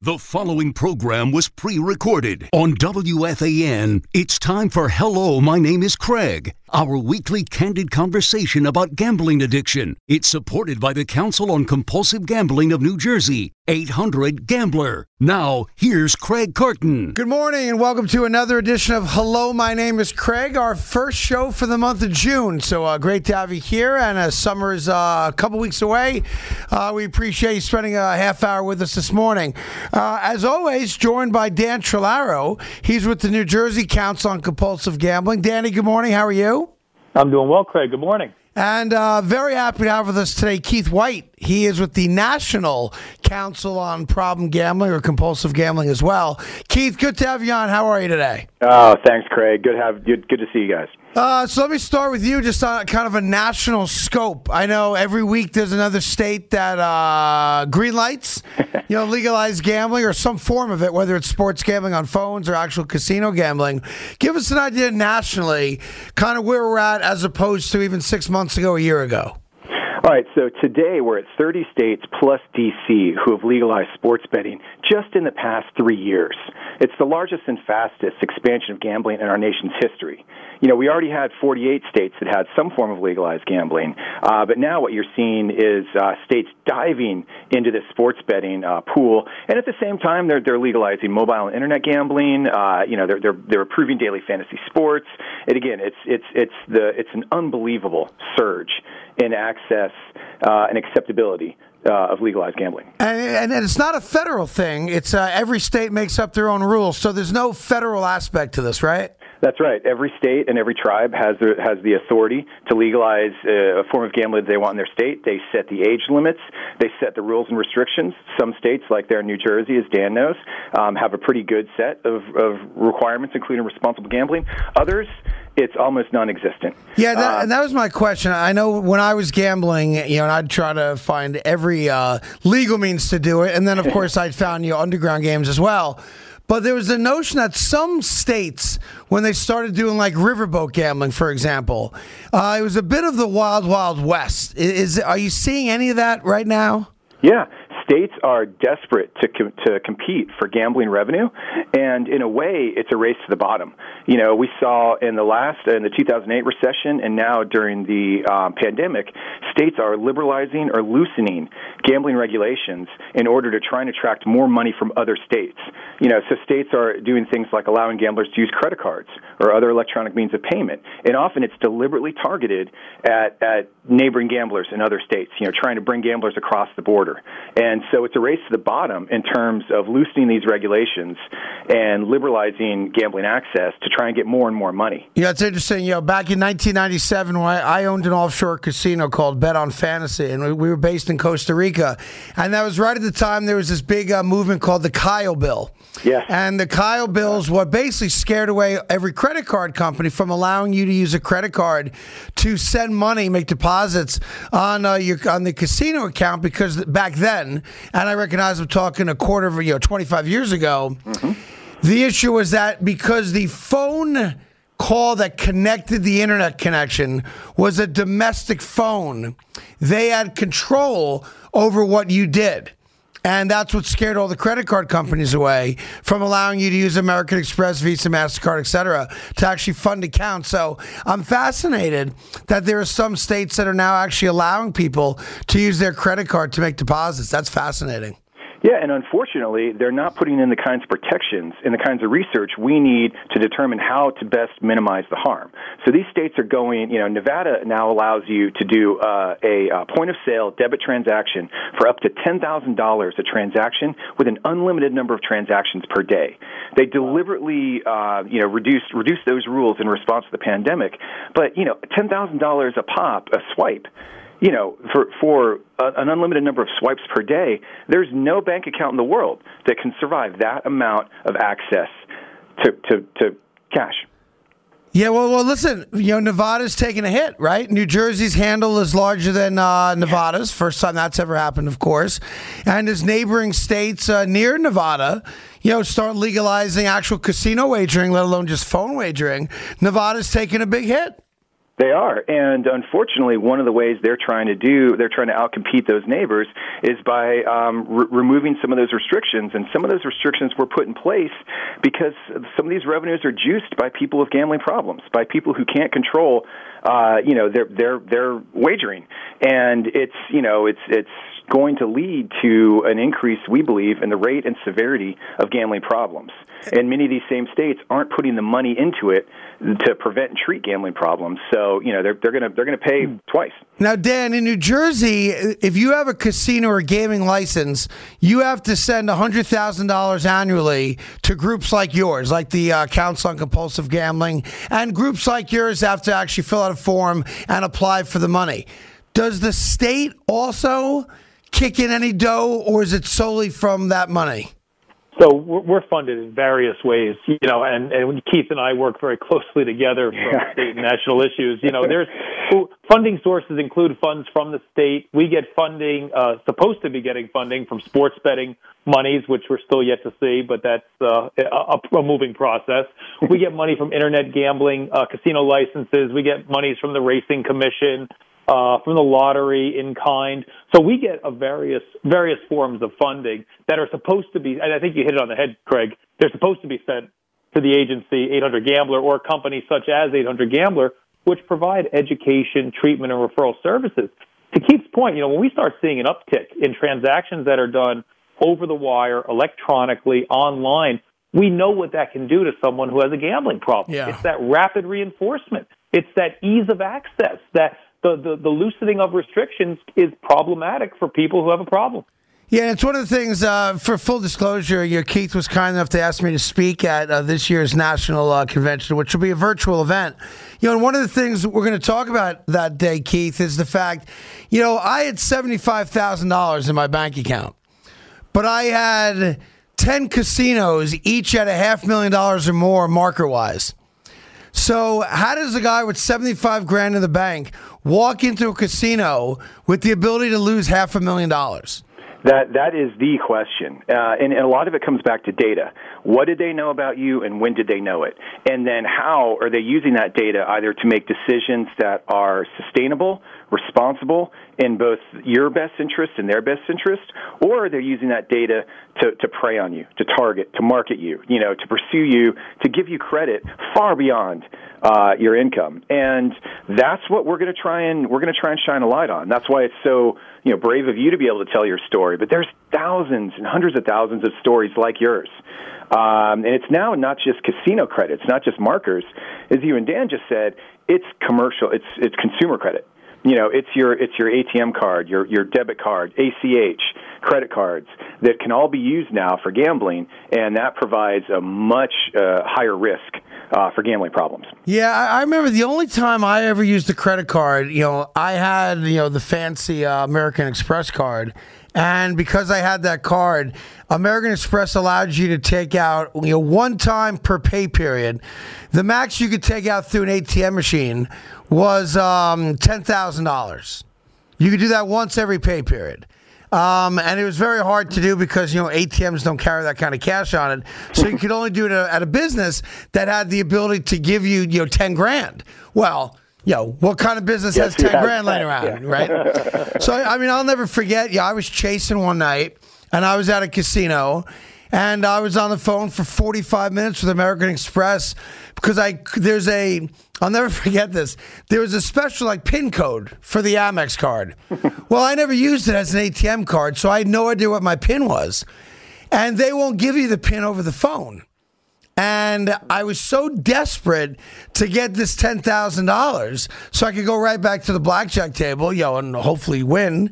The following program was pre-recorded on WFAN. It's time for Hello, My Name is Craig, our weekly candid conversation about gambling addiction. It's supported by the Council on Compulsive Gambling of New Jersey, 800-GAMBLER. Now, here's Craig Carton. Good morning and welcome to another edition of Hello, My Name is Craig, our first show for the month of June. So great to have you here, and as summer is a couple weeks away, we appreciate you spending a half hour with us this morning. As always, joined by Dan Trillaro. He's with the New Jersey Council on Compulsive Gambling. Danny, good morning. How are you? I'm doing well, Craig. Good morning. And very happy to have with us today Keith White. He is with the National Council on Problem Gambling or Compulsive Gambling as well. Keith, good to have you on. How are you today? Oh, thanks, Craig. Good to see you guys. So let me start with you, just on kind of a national scope. I know every week there's another state that green lights, legalize gambling or some form of it, whether it's sports gambling on phones or actual casino gambling. Give us an idea nationally, kind of where we're at as opposed to even 6 months ago, a year ago. All right, so today we're at 30 states plus D.C. who have legalized sports betting just in the past 3 years. It's the largest and fastest expansion of gambling in our nation's history. We already had 48 states that had some form of legalized gambling, but now what you're seeing is states diving into this sports betting pool, and at the same time they're legalizing mobile and internet gambling. They're approving daily fantasy sports. And again, it's an unbelievable surge in access and acceptability of legalized gambling. And it's not a federal thing. It's every state makes up their own rules, so there's no federal aspect to this, right? That's right. Every state and every tribe has the authority to legalize a form of gambling that they want in their state. They set the age limits. They set the rules and restrictions. Some states, like there in New Jersey, as Dan knows, have a pretty good set of requirements, including responsible gambling. Others, it's almost non-existent. Yeah, and that was my question. I know when I was gambling, and I'd try to find every legal means to do it, and then, of course, I'd found underground games as well. But there was a notion that some states, when they started doing like riverboat gambling, for example, it was a bit of the wild, wild west. Are you seeing any of that right now? Yeah. States are desperate to compete for gambling revenue, and in a way, it's a race to the bottom. We saw in the 2008 recession, and now during the pandemic, states are liberalizing or loosening gambling regulations in order to try and attract more money from other states. So states are doing things like allowing gamblers to use credit cards or other electronic means of payment, and often it's deliberately targeted at neighboring gamblers in other states. Trying to bring gamblers across the border. And so it's a race to the bottom in terms of loosening these regulations and liberalizing gambling access to try and get more and more money. Yeah, it's interesting. Back in 1997, when I owned an offshore casino called Bet on Fantasy, and we were based in Costa Rica. And that was right at the time there was this big movement called the Kyle Bill. Yeah. And the Kyle Bill is what basically scared away every credit card company from allowing you to use a credit card to send money, make deposits on the casino account, because back then, and I recognize I'm talking a quarter of 25 years ago, the issue was that because the phone call that connected the internet connection was a domestic phone, they had control over what you did. And that's what scared all the credit card companies away from allowing you to use American Express, Visa, MasterCard, et cetera, to actually fund accounts. So I'm fascinated that there are some states that are now actually allowing people to use their credit card to make deposits. That's fascinating. Yeah, and unfortunately, they're not putting in the kinds of protections and the kinds of research we need to determine how to best minimize the harm. So these states are going, Nevada now allows you to do a point-of-sale debit transaction for up to $10,000 a transaction with an unlimited number of transactions per day. They deliberately, reduce those rules in response to the pandemic. But, $10,000 a pop, a swipe, for an unlimited number of swipes per day, there's no bank account in the world that can survive that amount of access to cash. Yeah, well, listen, Nevada's taking a hit, right? New Jersey's handle is larger than Nevada's. First time that's ever happened, of course. And as neighboring states near Nevada, start legalizing actual casino wagering, let alone just phone wagering, Nevada's taking a big hit. They are, and unfortunately, one of the ways they're trying to outcompete those neighbors is by removing some of those restrictions. And some of those restrictions were put in place because some of these revenues are juiced by people with gambling problems, by people who can't control, their wagering, and it's going to lead to an increase, we believe, in the rate and severity of gambling problems. And many of these same states aren't putting the money into it to prevent and treat gambling problems. So, they're going to pay twice. Now, Dan, in New Jersey, if you have a casino or gaming license, you have to send $100,000 annually to groups like yours, like the Council on Compulsive Gambling, and groups like yours have to actually fill out a form and apply for the money. Does the state also kick in any dough, or is it solely from that money? So we're funded in various ways, and Keith and I work very closely together from state and national issues. There's funding sources include funds from the state. We get funding, supposed to be getting funding from sports betting monies, which we're still yet to see, but that's a moving process. We get money from internet gambling, casino licenses. We get monies from the Racing Commission, from the lottery in kind. So we get various forms of funding that are supposed to be, and I think you hit it on the head, Craig, they're supposed to be sent to the agency 800 Gambler or companies such as 800 Gambler, which provide education, treatment, and referral services. To Keith's point, when we start seeing an uptick in transactions that are done over the wire, electronically, online, we know what that can do to someone who has a gambling problem. Yeah. It's that rapid reinforcement. It's that ease of access, that the loosening of restrictions is problematic for people who have a problem. Yeah, it's one of the things, for full disclosure, Keith was kind enough to ask me to speak at this year's national convention, which will be a virtual event. And one of the things we're going to talk about that day, Keith, is the fact, I had $75,000 in my bank account, but I had 10 casinos, each at $500,000 or more market-wise. So how does a guy with $75,000 in the bank walk into a casino with the ability to lose $500,000? That is the question, and a lot of it comes back to data. What did they know about you, and when did they know it? And then how are they using that data either to make decisions that are sustainable, responsible, in both your best interest and their best interest, or are they using that data to prey on you, to target, to market you, to pursue you, to give you credit far beyond your income? And that's what we're going to try and shine a light on. That's why it's so brave of you to be able to tell your story. But there's thousands and hundreds of thousands of stories like yours. And it's now not just casino credit, it's not just markers. As you and Dan just said, it's commercial, it's consumer credit. It's your ATM card, your debit card, ACH, credit cards that can all be used now for gambling, and that provides a much higher risk for gambling problems. Yeah, I remember the only time I ever used a credit card, I had, the fancy American Express card. And because I had that card, American Express allowed you to take out, one time per pay period. The max you could take out through an ATM machine was $10,000. You could do that once every pay period. And it was very hard to do because, ATMs don't carry that kind of cash on it. So you could only do it at a business that had the ability to give you, $10,000. Well, what kind of business has $10,000 laying around, right? So, I'll never forget, I was chasing one night, and I was at a casino, and I was on the phone for 45 minutes with American Express because I'll never forget this. There was a special PIN code for the Amex card. Well, I never used it as an ATM card, so I had no idea what my PIN was. And they won't give you the PIN over the phone. And I was so desperate to get this $10,000 so I could go right back to the blackjack table, and hopefully win.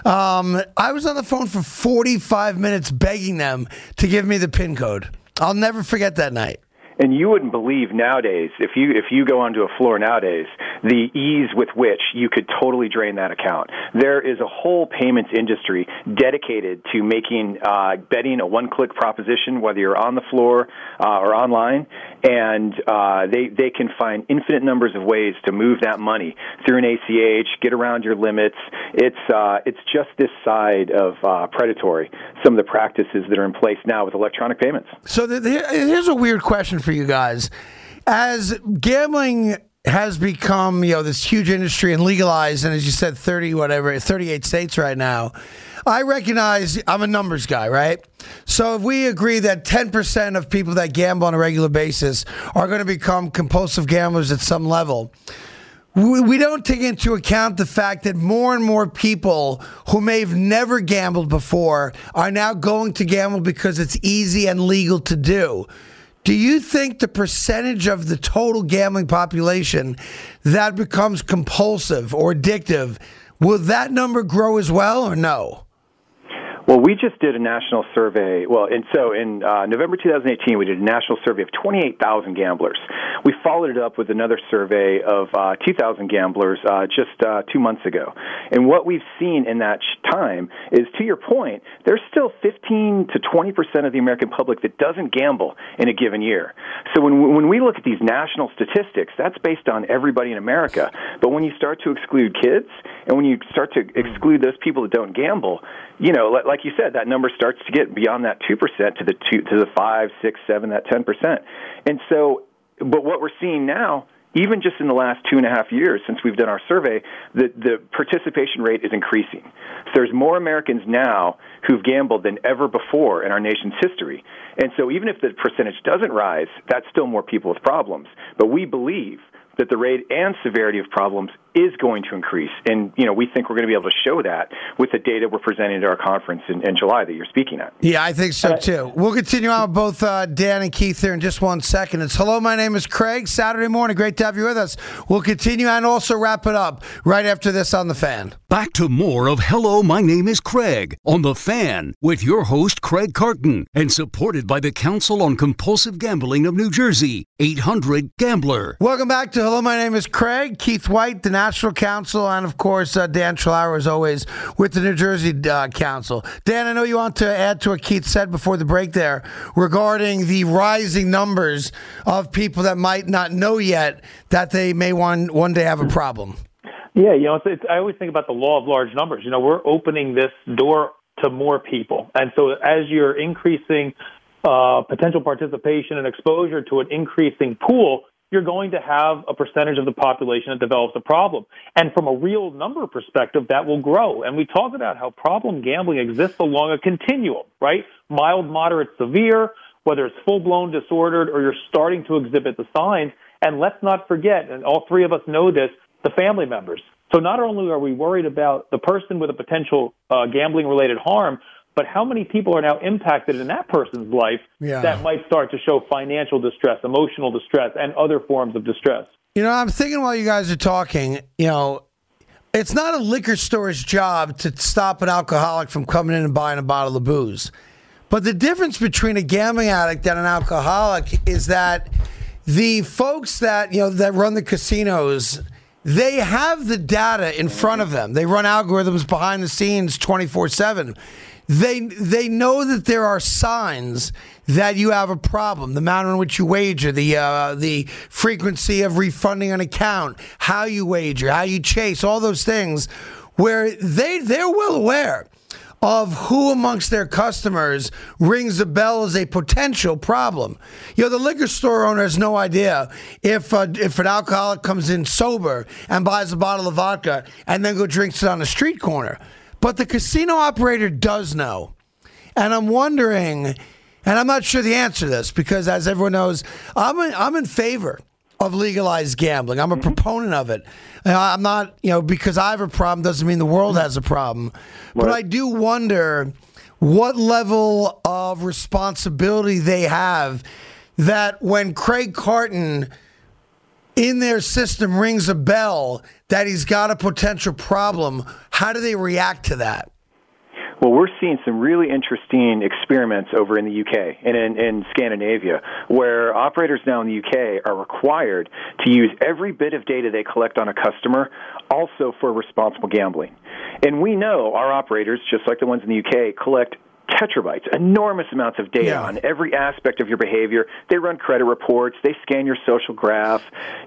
I was on the phone for 45 minutes begging them to give me the PIN code. I'll never forget that night. And you wouldn't believe nowadays, if you go onto a floor nowadays, the ease with which you could totally drain that account. There is a whole payments industry dedicated to making betting a one-click proposition, whether you're on the floor or online, and they can find infinite numbers of ways to move that money through an ACH, get around your limits. It's just this side of predatory, some of the practices that are in place now with electronic payments. So here's a weird question for you guys. As gambling has become, this huge industry and legalized, and as you said, 38 states right now. I recognize I'm a numbers guy, right? So if we agree that 10% of people that gamble on a regular basis are going to become compulsive gamblers at some level, we don't take into account the fact that more and more people who may have never gambled before are now going to gamble because it's easy and legal to do. Do you think the percentage of the total gambling population that becomes compulsive or addictive, will that number grow as well or no? Well, we just did a national survey. In November 2018, we did a national survey of 28,000 gamblers. We followed it up with another survey of 2,000 gamblers just 2 months ago. And what we've seen in that time is, to your point, there's still 15 to 20% of the American public that doesn't gamble in a given year. So when we look at these national statistics, that's based on everybody in America. But when you start to exclude kids and when you start to exclude those people that don't gamble, like you said, that number starts to get beyond that 2% to the 5, 6, 7, that 10%. And so, but what we're seeing now, even just in the last 2.5 years since we've done our survey, the participation rate is increasing. So there's more Americans now who've gambled than ever before in our nation's history. And so even if the percentage doesn't rise, that's still more people with problems. But we believe that the rate and severity of problems is going to increase. And, we think we're going to be able to show that with the data we're presenting at our conference in July that you're speaking at. Yeah, I think so, too. We'll continue on with both Dan and Keith here in just 1 second. It's Hello, my name is Craig. Saturday morning. Great to have you with us. We'll continue and also wrap it up right after this on The Fan. Back to more of Hello, my name is Craig on The Fan with your host, Craig Carton, and supported by the Council on Compulsive Gambling of New Jersey, 800-GAMBLER. Welcome back to Hello, my name is Craig. Keith White, the National Council, and, of course, Dan Trelauer, as always, with the New Jersey Council. Dan, I know you want to add to what Keith said before the break there regarding the rising numbers of people that might not know yet that they may one day have a problem. Yeah, I always think about the law of large numbers. We're opening this door to more people. And so as you're increasing potential participation and exposure to an increasing pool, you're going to have a percentage of the population that develops a problem. And from a real number perspective, that will grow. And we talk about how problem gambling exists along a continuum, right? Mild, moderate, severe, whether it's full-blown disordered or you're starting to exhibit the signs. And let's not forget, and all three of us know this, the family members. So not only are we worried about the person with a potential gambling-related harm, but how many people are now impacted in that person's life that might start to show financial distress, emotional distress, and other forms of distress? I'm thinking while you guys are talking, it's not a liquor store's job to stop an alcoholic from coming in and buying a bottle of booze. But the difference between a gambling addict and an alcoholic is that the folks that, that run the casinos, they have the data in front of them. They run algorithms behind the scenes 24/7. They know that there are signs that you have a problem, the manner in which you wager, the frequency of refunding an account, how you wager, how you chase, all those things, where they're well aware of who amongst their customers rings a bell as a potential problem. The liquor store owner has no idea if an alcoholic comes in sober and buys a bottle of vodka and then drinks it on a street corner. But the casino operator does know. And I'm wondering, and I'm not sure the answer to this, because as everyone knows, I'm in favor of legalized gambling. I'm a proponent of it. I'm not, because I have a problem doesn't mean the world has a problem. But I do wonder what level of responsibility they have that when Craig Carton in their system rings a bell that he's got a potential problem, how do they react to that? Well, we're seeing some really interesting experiments over in the UK and in Scandinavia, where operators now in the UK are required to use every bit of data they collect on a customer also for responsible gambling. And we know our operators, just like the ones in the UK, collect tetrabytes, enormous amounts of data on every aspect of your behavior. They run credit reports. They scan your social graph.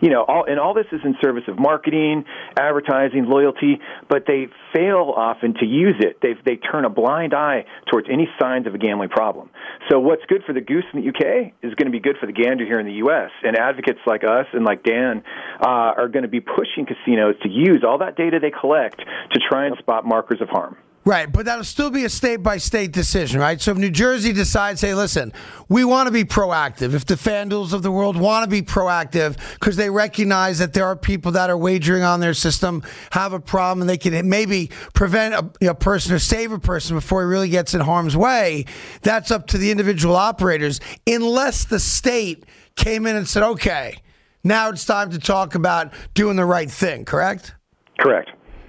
All this is in service of marketing, advertising, loyalty, but they fail often to use it. They turn a blind eye towards any signs of a gambling problem. So what's good for the goose in the UK is going to be good for the gander here in the U.S., and advocates like us and like Dan are going to be pushing casinos to use all that data they collect to try and spot markers of harm. Right, but that'll still be a state-by-state decision, right? So if New Jersey decides, hey, listen, we want to be proactive, if the FanDuels of the world want to be proactive because they recognize that there are people that are wagering on their system, have a problem, and they can maybe prevent a person or save a person before he really gets in harm's way, that's up to the individual operators, unless the state came in and said, okay, now it's time to talk about doing the right thing, correct? Correct.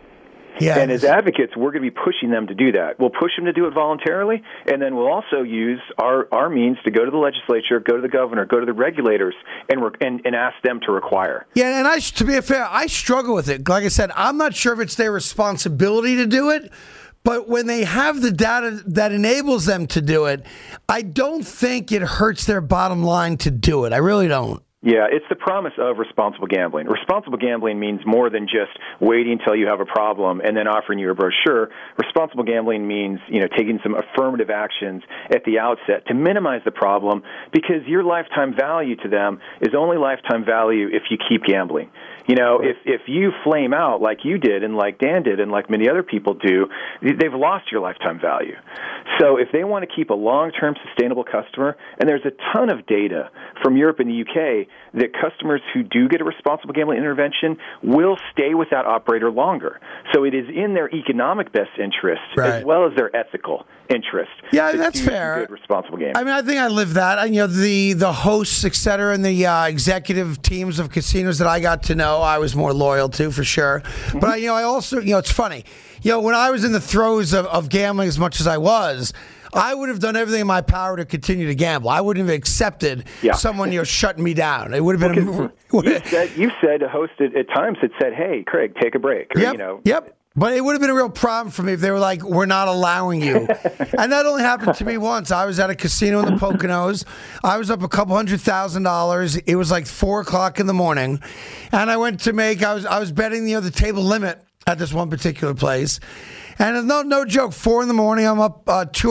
Yeah. And as advocates, we're going to be pushing them to do that. We'll push them to do it voluntarily, and then we'll also use our means to go to the legislature, go to the governor, go to the regulators, and ask them to require. Yeah, and to be fair, I struggle with it. Like I said, I'm not sure if it's their responsibility to do it, but when they have the data that enables them to do it, I don't think it hurts their bottom line to do it. I really don't. Yeah, it's the promise of responsible gambling. Responsible gambling means more than just waiting until you have a problem and then offering you a brochure. Responsible gambling means, taking some affirmative actions at the outset to minimize the problem, because your lifetime value to them is only lifetime value if you keep gambling. If you flame out like you did and like Dan did and like many other people do, they've lost your lifetime value. So if they want to keep a long-term sustainable customer, and there's a ton of data from Europe and the UK that customers who do get a responsible gambling intervention will stay with that operator longer. So it is in their economic best interest as well as their ethical interest. Yeah, that's fair. Good responsible gambling. I mean, I think I live that. And, the hosts, et cetera, and the executive teams of casinos that I got to know, I was more loyal to, for sure. Mm-hmm. But, I also, it's funny. When I was in the throes of gambling as much as I was, I would have done everything in my power to continue to gamble. I wouldn't have accepted someone shutting me down. It would have been. You said a host at times had said, "Hey, Craig, take a break." Or, Yep. But it would have been a real problem for me if they were like, "We're not allowing you." And that only happened to me once. I was at a casino in the Poconos. I was up a couple $100,000. It was like 4:00 in the morning, and I went to I was betting the table limit at this one particular place. And no joke, 4 in the morning, I'm up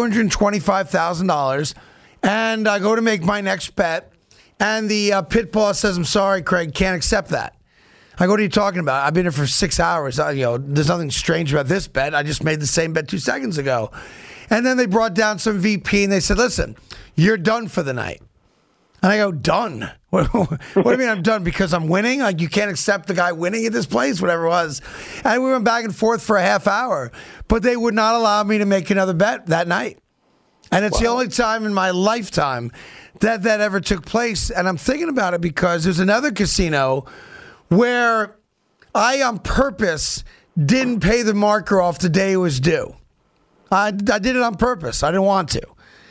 $225,000, and I go to make my next bet, and the pit boss says, "I'm sorry, Craig, can't accept that." I go, "What are you talking about? I've been here for 6 hours. There's nothing strange about this bet. I just made the same bet 2 seconds ago." And then they brought down some VP, and they said, "Listen, you're done for the night." And I go, "Done? What do you mean I'm done? Because I'm winning? Like, you can't accept the guy winning at this place?" Whatever it was. And we went back and forth for a half hour. But they would not allow me to make another bet that night. And it's the only time in my lifetime that ever took place. And I'm thinking about it because there's another casino where I, on purpose, didn't pay the marker off the day it was due. I did it on purpose. I didn't want to.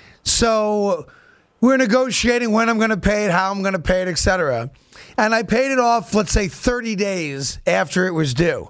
So we're negotiating when I'm going to pay it, how I'm going to pay it, etc. And I paid it off, let's say, 30 days after it was due.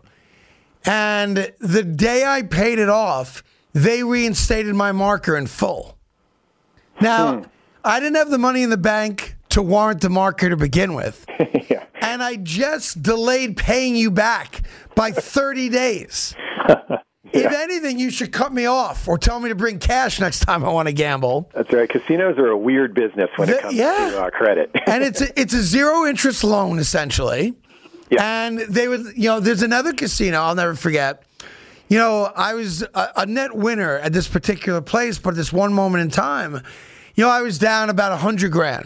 And the day I paid it off, they reinstated my marker in full. Now, I didn't have the money in the bank to warrant the marker to begin with. Yeah. And I just delayed paying you back by 30 days. If anything, you should cut me off or tell me to bring cash next time I want to gamble. That's right. Casinos are a weird business when it comes to credit. And it's a zero interest loan, essentially. Yeah. And they would, there's another casino I'll never forget. I was a net winner at this particular place, but at this one moment in time, I was down about $100,000.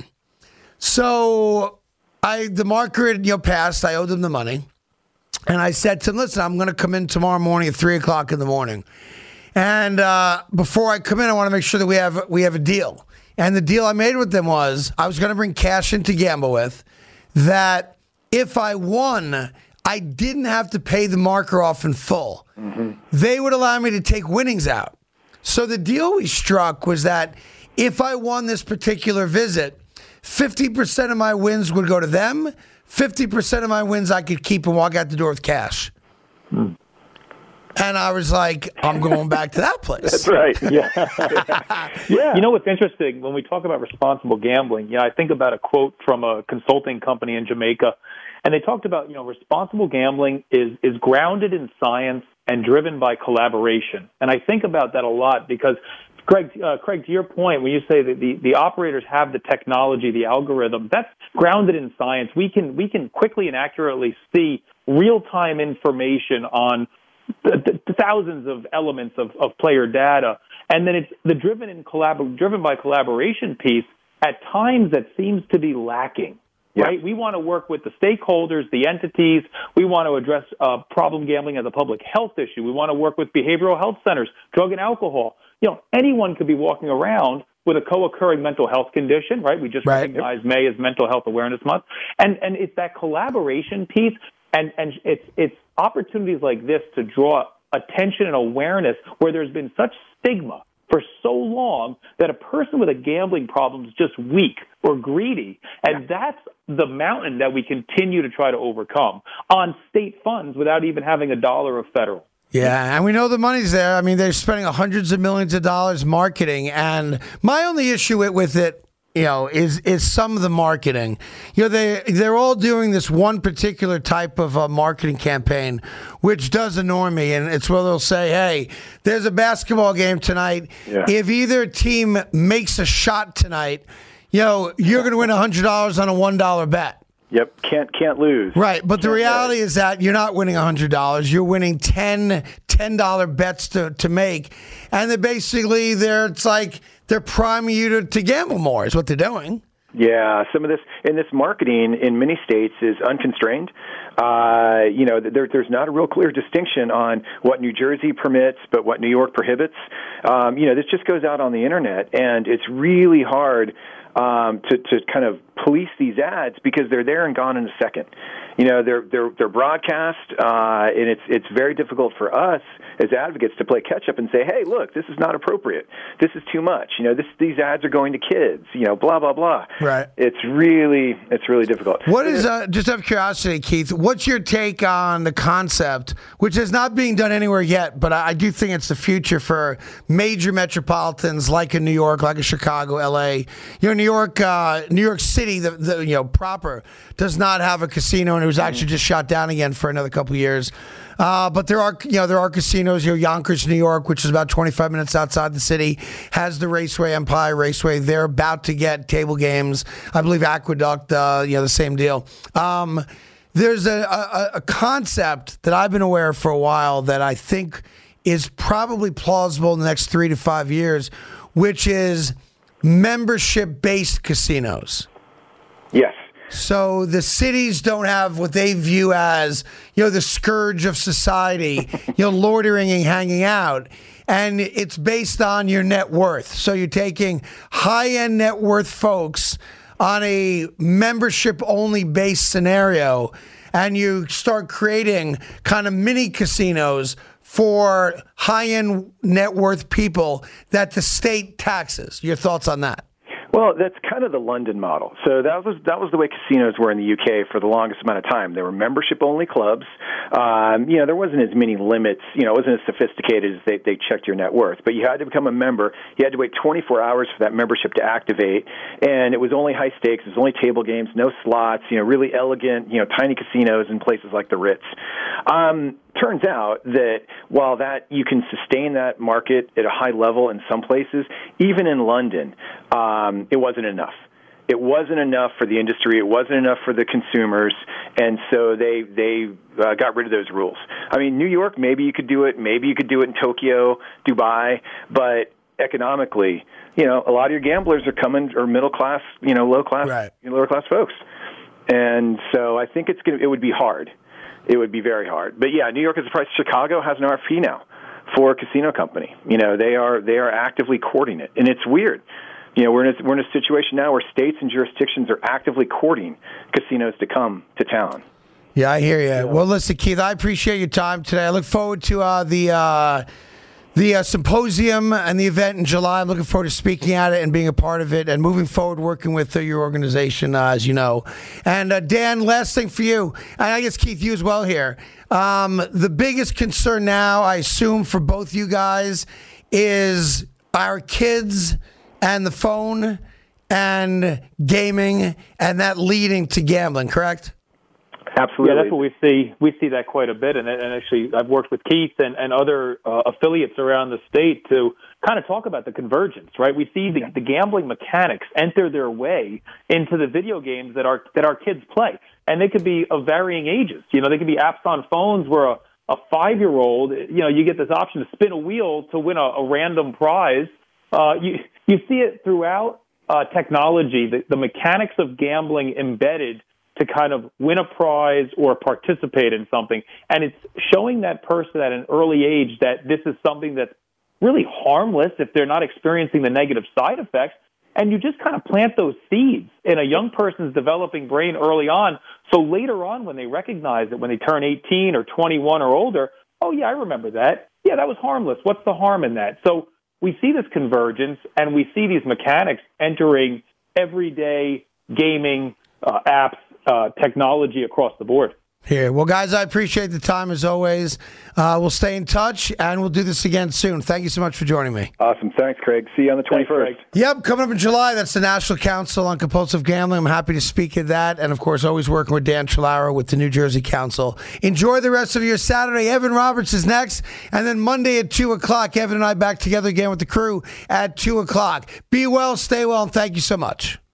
So the marker had passed. I owed them the money. And I said to them, "Listen, I'm going to come in tomorrow morning at 3:00 in the morning. And before I come in, I want to make sure that we have a deal." And the deal I made with them was I was going to bring cash in to gamble with, that if I won, I didn't have to pay the marker off in full. Mm-hmm. They would allow me to take winnings out. So the deal we struck was that if I won this particular visit, 50% of my wins would go to them. 50% of my wins I could keep and walk out the door with cash. And I was like, I'm going back to that place. That's right. Yeah. Yeah. You know what's interesting? When we talk about responsible gambling, I think about a quote from a consulting company in Jamaica, and they talked about, responsible gambling is grounded in science and driven by collaboration. And I think about that a lot because, Craig, to your point, when you say that the operators have the technology, the algorithm, that's grounded in science. We can quickly and accurately see real-time information on the thousands of elements of player data, and then it's the driven by collaboration piece at times that seems to be lacking. Yeah. Right? We want to work with the stakeholders, the entities. We want to address problem gambling as a public health issue. We want to work with behavioral health centers, drug and alcohol. Anyone could be walking around with a co-occurring mental health condition, right? We just recognized May as Mental Health Awareness Month, and it's that collaboration piece. And it's opportunities like this to draw attention and awareness where there's been such stigma for so long that a person with a gambling problem is just weak or greedy. And that's the mountain that we continue to try to overcome on state funds without even having a dollar of federal. Yeah, and we know the money's there. I mean, they're spending hundreds of millions of dollars marketing. And my only issue with it, is some of the marketing. They're all doing this one particular type of marketing campaign, which does annoy me. And it's where they'll say, hey, there's a basketball game tonight. Yeah. If either team makes a shot tonight, you're going to win $100 on a $1 bet. Yep, can't lose. Right, but the reality is that you're not winning $100. You're winning $10 bets to make. And it's like they're priming you to gamble more is what they're doing. Yeah, some of this marketing in many states is unconstrained. There's not a real clear distinction on what New Jersey permits, but what New York prohibits. This just goes out on the internet, and it's really hard to kind of police these ads because they're there and gone in a second. They're broadcast, and it's very difficult for us as advocates to play catch up and say, hey, look, this is not appropriate. This is too much. These ads are going to kids. Blah blah blah. Right. It's really difficult. What is just out of curiosity, Keith? What's your take on the concept, which is not being done anywhere yet, but I do think it's the future for major metropolitans like in New York, like in Chicago, L.A. New York City, the proper does not have a casino, and it was actually just shut down again for another couple of years. But there are casinos. Yonkers, New York, which is about 25 minutes outside the city, has the Raceway, Empire Raceway. They're about to get table games. I believe Aqueduct, the same deal. There's a concept that I've been aware of for a while that I think is probably plausible in the next 3 to 5 years, which is membership-based casinos. Yes. So the cities don't have what they view as, the scourge of society, loitering and hanging out. And it's based on your net worth. So you're taking high-end net worth folks on a membership-only based scenario, and you start creating kind of mini casinos for high-end net worth people that the state taxes. Your thoughts on that? Well, that's kind of the London model. So that was the way casinos were in the UK for the longest amount of time. They were membership-only clubs. There wasn't as many limits. It wasn't as sophisticated as they checked your net worth. But you had to become a member. You had to wait 24 hours for that membership to activate. And it was only high stakes. It was only table games, no slots, really elegant, tiny casinos in places like the Ritz. Turns out that while that you can sustain that market at a high level in some places, even in London, it wasn't enough. It wasn't enough for the industry. It wasn't enough for the consumers, and so they got rid of those rules. I mean, New York, maybe you could do it. Maybe you could do it in Tokyo, Dubai, but economically, a lot of your gamblers are middle class, low class, right, lower class folks, and so I think it would be hard. It would be very hard. But yeah, New York is the price. Chicago has an RFP now for a casino company. They are actively courting it, and it's weird. We're in a situation now where states and jurisdictions are actively courting casinos to come to town. Yeah, I hear you. Well, listen, Keith, I appreciate your time today. I look forward to the symposium and the event in July. I'm looking forward to speaking at it and being a part of it and moving forward working with your organization, as you know. And Dan, last thing for you, and I guess Keith, you as well here. The biggest concern now, I assume, for both you guys is our kids and the phone and gaming and that leading to gambling, correct? Absolutely. Yeah, that's what we see. We see that quite a bit, and actually, I've worked with Keith and other affiliates around the state to kind of talk about the convergence. Right, we see the gambling mechanics enter their way into the video games that our kids play, and they could be of varying ages. You know, they could be apps on phones where a 5-year-old, you know, you get this option to spin a wheel to win a random prize. You see it throughout technology, the mechanics of gambling embedded to kind of win a prize or participate in something. And it's showing that person at an early age that this is something that's really harmless if they're not experiencing the negative side effects. And you just kind of plant those seeds in a young person's developing brain early on. So later on, when they recognize it, when they turn 18 or 21 or older, oh, yeah, I remember that. Yeah, that was harmless. What's the harm in that? So we see this convergence, and we see these mechanics entering everyday gaming apps, technology across the board. Here. Well, guys, I appreciate the time as always. We'll stay in touch, and we'll do this again soon. Thank you so much for joining me. Awesome. Thanks, Craig. See you on the 21st. Yep, coming up in July, that's the National Council on Compulsive Gambling. I'm happy to speak at that. And, of course, always working with Dan Trelaro with the New Jersey Council. Enjoy the rest of your Saturday. Evan Roberts is next. And then Monday at 2 o'clock, Evan and I back together again with the crew at 2 o'clock. Be well, stay well, and thank you so much.